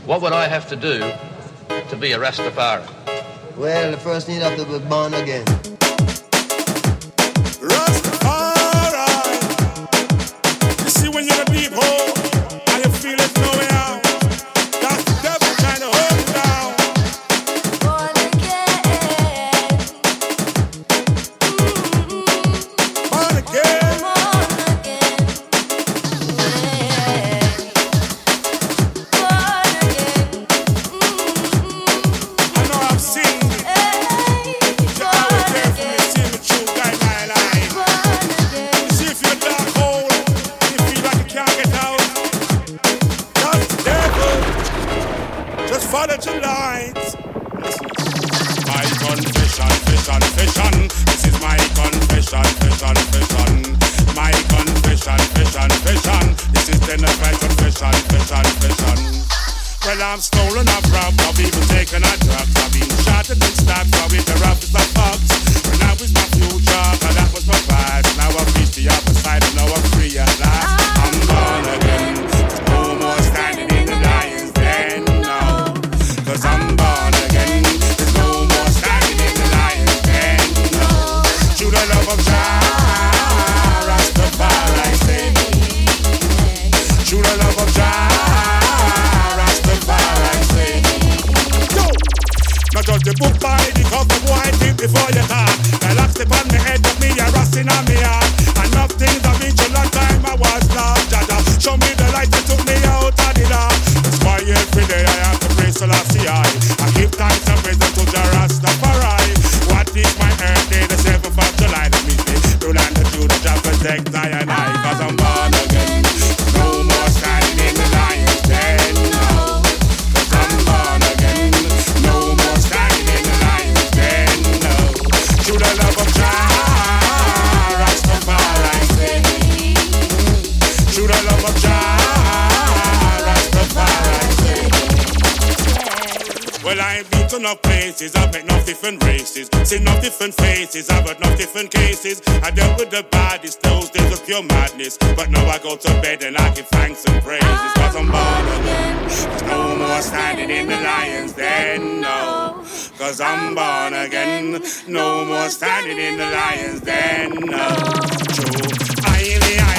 What would I have to do to be a Rastafari? Well, the first need have to be born again. Rastafari. You see when you're the people and you feel it no way out. That's the devil trying to hold you down. Born again. Born again. Born again. I know I've seen you always there for me, see me through guide my life. You see if you're a dark hole and you feel like you can't get out. That's the devil. Just follow your lights. My confession. This is my confession. My confession. This is the night confession. Well, I'm stolen, I've robbed, I've even taken a drugs. I've been shot and stabbed, so with the roughest of thugs. But now is my future, but that was my past. Now I've reached the other side and now I'm free at last. I'm born again, no more standing in the lion's den, no. Cause I'm born again, there's no more standing in the lion's den, no. Through the love of Jah, Rastafari say. Through the love of Jah, not judge the book by the cover, boy, think before you talk. The lock step on me head, but me a rusting on me heart. And nothing that been too long time I was lost. Jaja, show me the light that took me out of the dark. That's why every day I have to praise Selassie I give thanks and praise to Jah Rastafari. What is my birthday, the 7th of July? Let me say, to land the Judah, Jah protect I and I. Cause I'm born again, no more standing in the lion's den, no. Cause I'm born again, no more standing in the lion's den, no. Through the love of Jah, Rastafari say. Through the love of Jah, Rastafari say. Well, I ain't been to enough places, I've met enough different races, seen enough different faces, I've heard enough different cases. I dealt with the baddest, those days of pure madness. But now I go to bed and I give thanks and praises. Cause I'm born again, there's no more standing in the lion's den, no. Cause I'm born again, no more standing in the lion's den, no. True,